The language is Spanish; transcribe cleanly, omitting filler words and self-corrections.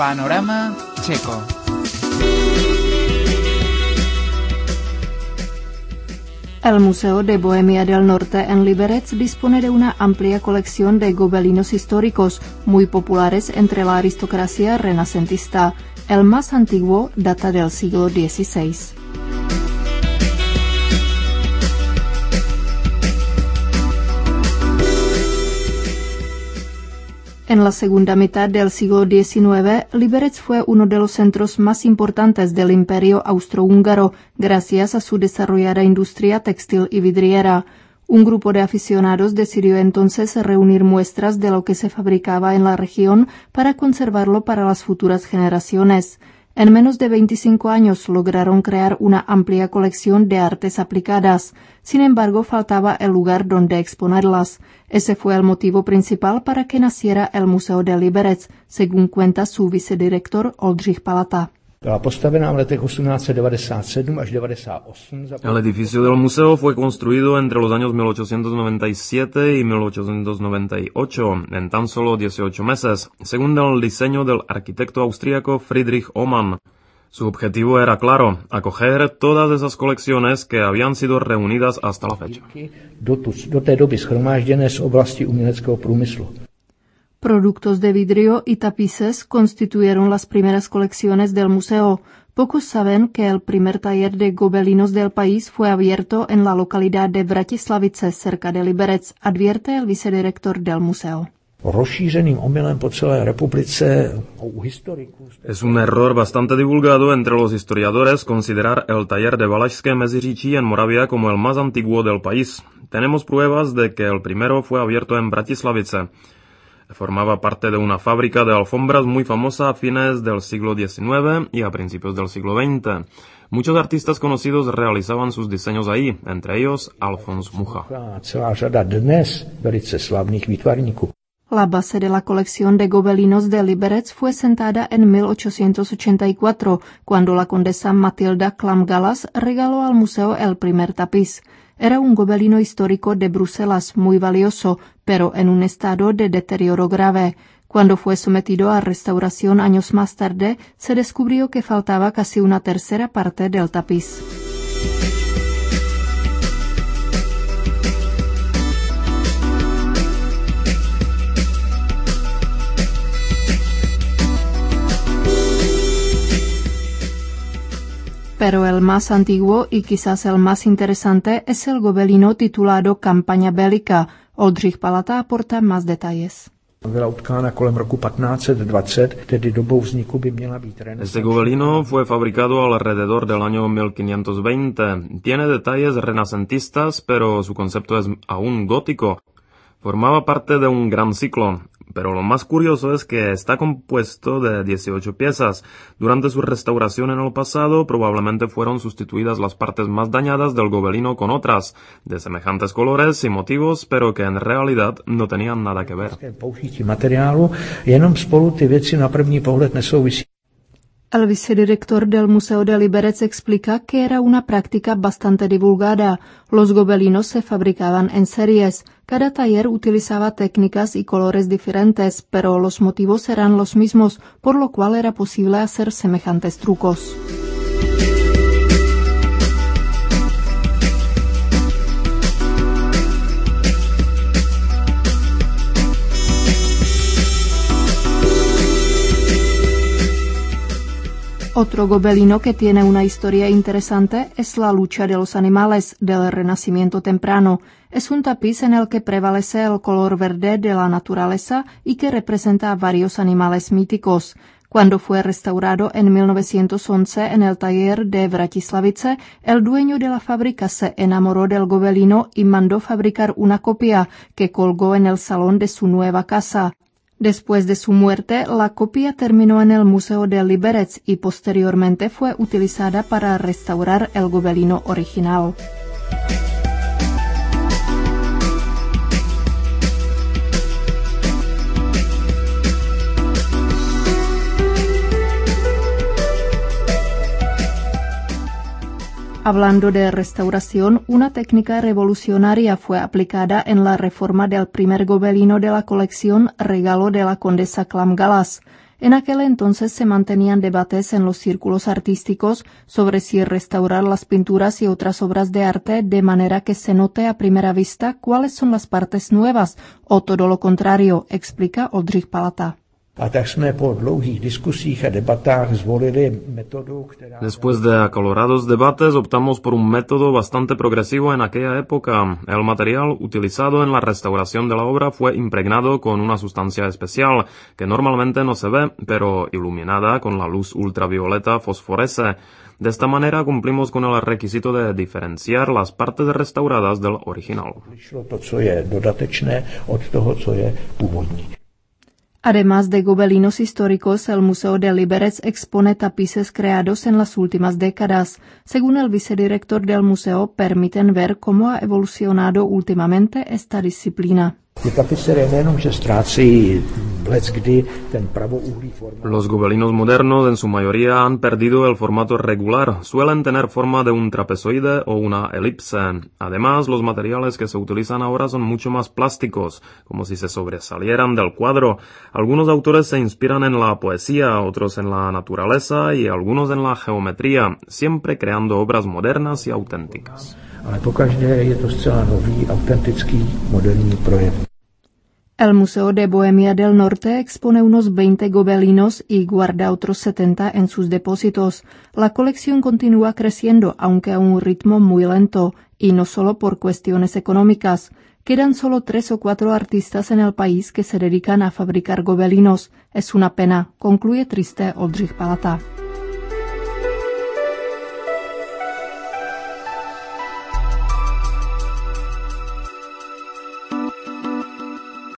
Panorama Checo. El Museo de Bohemia del Norte en Liberec dispone de una amplia colección de gobelinos históricos, muy populares entre la aristocracia renacentista. El más antiguo data del siglo XVI. En la segunda mitad del siglo XIX, Liberec fue uno de los centros más importantes del Imperio austrohúngaro, gracias a su desarrollada industria textil y vidriera. Un grupo de aficionados decidió entonces reunir muestras de lo que se fabricaba en la región para conservarlo para las futuras generaciones. En menos de 25 años lograron crear una amplia colección de artes aplicadas. Sin embargo, faltaba el lugar donde exponerlas. Ese fue el motivo principal para que naciera el Museo de Liberec, según cuenta su vicedirector Oldřich Palata. El edificio del museo fue construido entre los años 1897 y 1898, en tan solo 18 meses, según el diseño del arquitecto austríaco Friedrich Aumann. Su objetivo era claro, acoger todas esas colecciones que habían sido reunidas hasta la fecha. Productos de vidrio y tapices constituyeron las primeras colecciones del museo. Pocos saben que el primer taller de gobelinos del país fue abierto en la localidad de Vratislavice, cerca de Liberec, advierte el vicedirector del museo. Es un error bastante divulgado entre los historiadores considerar el taller de Valašské Meziříčí en Moravia como el más antiguo del país. Tenemos pruebas de que el primero fue abierto en Vratislavice. Formaba parte de una fábrica de alfombras muy famosa a fines del siglo XIX y a principios del siglo XX. Muchos artistas conocidos realizaban sus diseños ahí, entre ellos Alfons Mucha. La base de la colección de gobelinos de Liberec fue sentada en 1884, cuando la condesa Matilda Klamgalas regaló al museo el primer tapiz. Era un gobelino histórico de Bruselas muy valioso, pero en un estado de deterioro grave. Cuando fue sometido a restauración años más tarde, se descubrió que faltaba casi una tercera parte del tapiz. Pero el más antiguo y quizás el más interesante es el gobelino titulado Campaña bélica. Oldřich Palata aporta más detalles. Este gobelino fue fabricado alrededor del año 1520. Tiene detalles renacentistas, pero su concepto es aún gótico. Formaba parte de un gran ciclo. Pero lo más curioso es que está compuesto de 18 piezas. Durante su restauración en el pasado, probablemente fueron sustituidas las partes más dañadas del gobelino con otras, de semejantes colores y motivos, pero que en realidad no tenían nada que ver. El vicedirector del Museo de Liberec explica que era una práctica bastante divulgada. Los gobelinos se fabricaban en series. Cada taller utilizaba técnicas y colores diferentes, pero los motivos eran los mismos, por lo cual era posible hacer semejantes trucos. Otro gobelino que tiene una historia interesante es la lucha de los animales del Renacimiento temprano. Es un tapiz en el que prevalece el color verde de la naturaleza y que representa a varios animales míticos. Cuando fue restaurado en 1911 en el taller de Vratislavice, el dueño de la fábrica se enamoró del gobelino y mandó fabricar una copia que colgó en el salón de su nueva casa. Después de su muerte, la copia terminó en el Museo de Liberec y posteriormente fue utilizada para restaurar el gobelino original. Hablando de restauración, una técnica revolucionaria fue aplicada en la reforma del primer gobelino de la colección Regalo de la condesa Klamgalas. En aquel entonces se mantenían debates en los círculos artísticos sobre si restaurar las pinturas y otras obras de arte de manera que se note a primera vista cuáles son las partes nuevas o todo lo contrario, explica Oldřich Palata. A tak jsme po dlouhých diskusích a debatách zvolili metodu, která... Después de acalorados debates optamos por un método bastante progresivo en aquella época. El material utilizado en la restauración de la obra fue impregnado con una sustancia especial que normalmente no se ve, pero iluminada con la luz ultravioleta fosforese. De esta manera cumplimos con el requisito de diferenciar las partes restauradas del original. To, co je dodatečné, od toho, co je původní. Además de gobelinos históricos, el Museo de Liberec expone tapices creados en las últimas décadas. Según el vicedirector del museo, permiten ver cómo ha evolucionado últimamente esta disciplina. Los gobelinos modernos en su mayoría han perdido el formato regular, suelen tener forma de un trapezoide o una elipse. Además, los materiales que se utilizan ahora son mucho más plásticos, como si se sobresalieran del cuadro. Algunos autores se inspiran en la poesía, otros en la naturaleza y algunos en la geometría, siempre creando obras modernas y auténticas. Ale pokaždé je to zcela nový, autentický, moderní projev. El Museo de Bohemia del Norte expone unos 20 gobelinos y guarda otros 70 en sus depósitos. La colección continúa creciendo, aunque a un ritmo muy lento, y no solo por cuestiones económicas. Quedan solo 3 o 4 artistas en el país que se dedican a fabricar gobelinos. Es una pena, concluye triste Oldřich Palata.